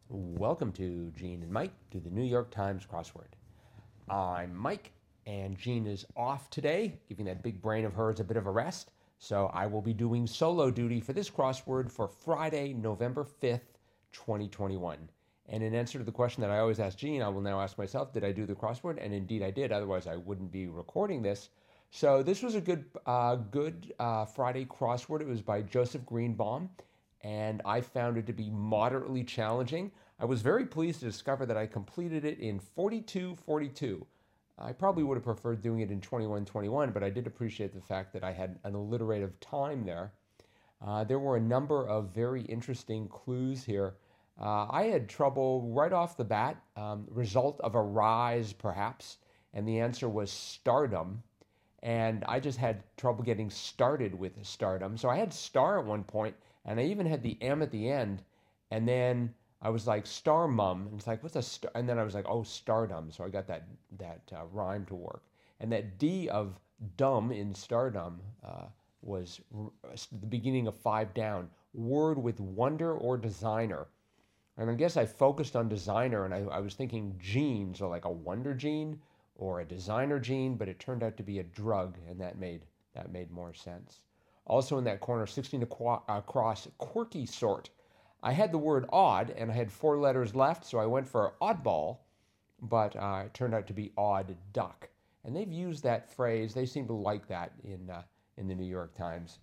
Welcome to Gene and Mike do the New York Times crossword. I'm Mike, and Gene is off today, giving that big brain of hers a bit of a rest. So I will be doing solo duty for this crossword for Friday, November 5th, 2021. And in answer to the question that I always ask Gene, I will now ask myself, did I do the crossword? And indeed I did, otherwise I wouldn't be recording this. So this was a good Friday crossword. It was by Joseph Greenbaum, and I found it to be moderately challenging. I was very pleased to discover that I completed it in 42:42. I probably would have preferred doing it in 21:21, but I did appreciate the fact that I had an alliterative time there. There were a number of very interesting clues here. I had trouble right off the bat, result of a rise perhaps, and the answer was stardom. And I just had trouble getting started with stardom. So I had star at one point, and I even had the M at the end. And then I was like, star mum. And it's like, what's a star? And then I was like, oh, stardom. So I got that rhyme to work. And that D of dumb in stardom was the beginning of five down. Word with wonder or designer. And I guess I focused on designer, and I was thinking gene, so like a wonder gene or a designer gene, but it turned out to be a drug, and that made more sense. Also in that corner, 16 across, quirky sort. I had the word odd, and I had four letters left, so I went for oddball, but it turned out to be odd duck. And they've used that phrase. They seem to like that in the New York Times.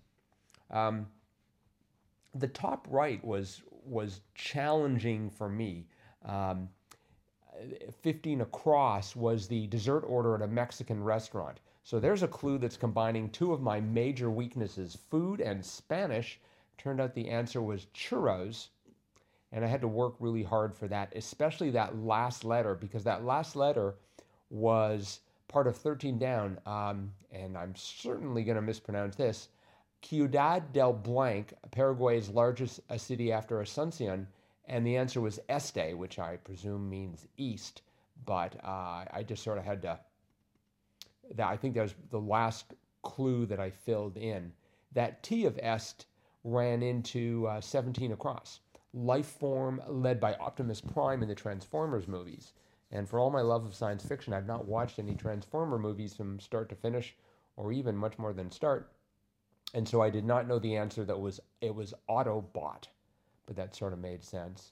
The top right was challenging for me. 15 across was the dessert order at a Mexican restaurant. So there's a clue that's combining two of my major weaknesses, food and Spanish. Turned out the answer was churros, and I had to work really hard for that, especially that last letter, because that last letter was part of 13 down, and I'm certainly going to mispronounce this. Ciudad del Blanc, Paraguay's largest city after Asuncion, and the answer was este, which I presume means east, but I just sort of had to, I think that was the last clue that I filled in. That T of est ran into 17 across. Life form led by Optimus Prime in the Transformers movies. And for all my love of science fiction, I've not watched any Transformer movies from start to finish, or even much more than start. And so I did not know the answer. It was Autobot, but that sort of made sense.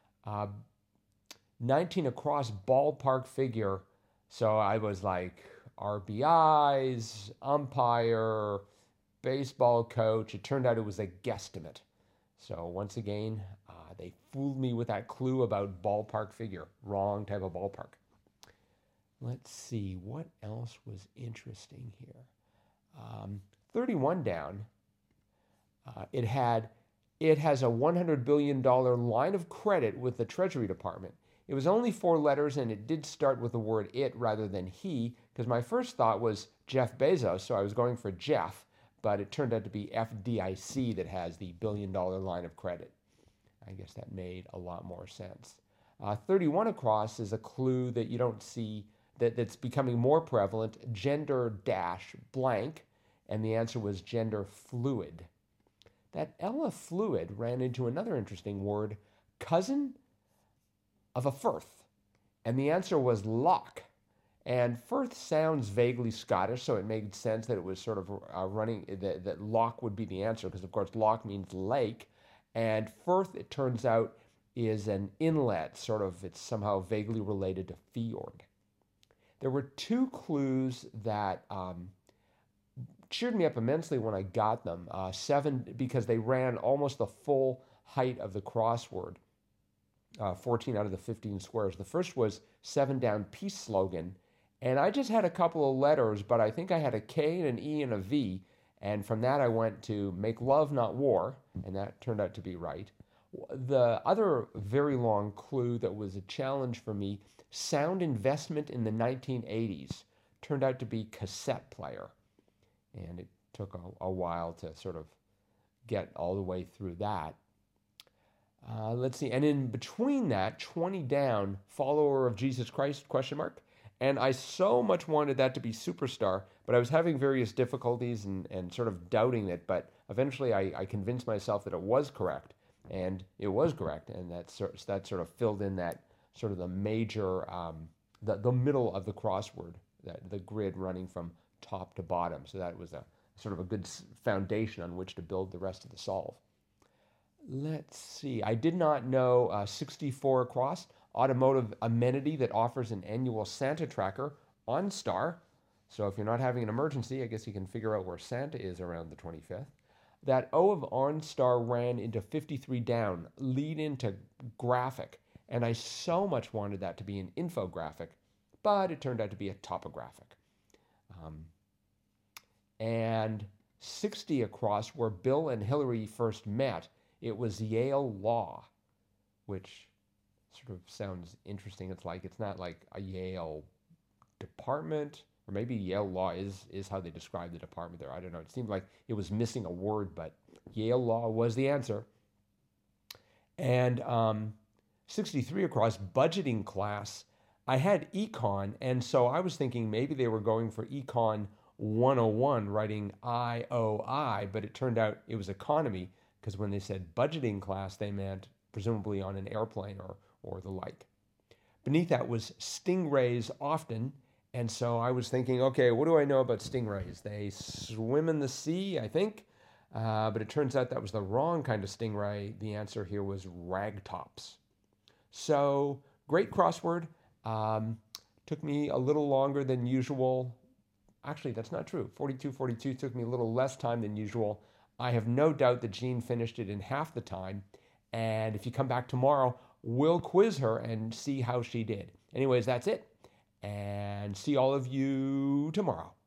19 across, ballpark figure. So I was like RBIs, umpire, baseball coach. It turned out it was a guesstimate. So once again, they fooled me with that clue about ballpark figure. Wrong type of ballpark. Let's see, what else was interesting here? 31 down. It has a $100 billion line of credit with the Treasury Department. It was only four letters, and it did start with the word it rather than he, because my first thought was Jeff Bezos, so I was going for Jeff, but it turned out to be FDIC that has the billion-dollar line of credit. I guess that made a lot more sense. 31 across is a clue that you don't see, that's becoming more prevalent, gender dash blank, and the answer was gender fluid. That Ella fluid ran into another interesting word, cousin of a Firth, and the answer was lock. And Firth sounds vaguely Scottish, so it made sense that it was sort of running, that lock would be the answer, because of course lock means lake, and Firth, it turns out, is an inlet, sort of, it's somehow vaguely related to fjord. There were two clues that cheered me up immensely when I got them. 7, because they ran almost the full height of the crossword. 14 out of the 15 squares. The first was 7 down peace slogan, and I just had a couple of letters, but I think I had a K and an E and a V, and from that I went to make love, not war, and that turned out to be right. The other very long clue that was a challenge for me, sound investment in the 1980s, turned out to be cassette player. And it took a while to sort of get all the way through that. Let's see. And in between that, 20 down, follower of Jesus Christ, question mark. And I so much wanted that to be superstar, but I was having various difficulties and sort of doubting it. But eventually I convinced myself that it was correct. And it was correct, and that sort of filled in that sort of the major, the middle of the crossword, the grid running from top to bottom. So that was a sort of a good foundation on which to build the rest of the solve. Let's see. I did not know 64 across, automotive amenity that offers an annual Santa tracker, OnStar. So if you're not having an emergency, I guess you can figure out where Santa is around the 25th. That O of OnStar ran into 53 down, lead into graphic. And I so much wanted that to be an infographic, but it turned out to be a topographic. And 60 across, where Bill and Hillary first met, it was Yale Law, which sort of sounds interesting. It's not like a Yale department, or maybe Yale Law is how they describe the department there. I don't know. It seemed like it was missing a word, but Yale Law was the answer. And 63 across, budgeting class. I had econ, and so I was thinking maybe they were going for econ 101, writing IOI, but it turned out it was economy, because when they said budgeting class, they meant presumably on an airplane or the like. Beneath that was stingrays often, and so I was thinking, okay, what do I know about stingrays? They swim in the sea, I think, but it turns out that was the wrong kind of stingray. The answer here was ragtops. So, great crossword. Took me a little longer than usual. Actually, that's not true. 42-42 took me a little less time than usual. I have no doubt that Jean finished it in half the time. And if you come back tomorrow, we'll quiz her and see how she did. Anyways, that's it. And see all of you tomorrow.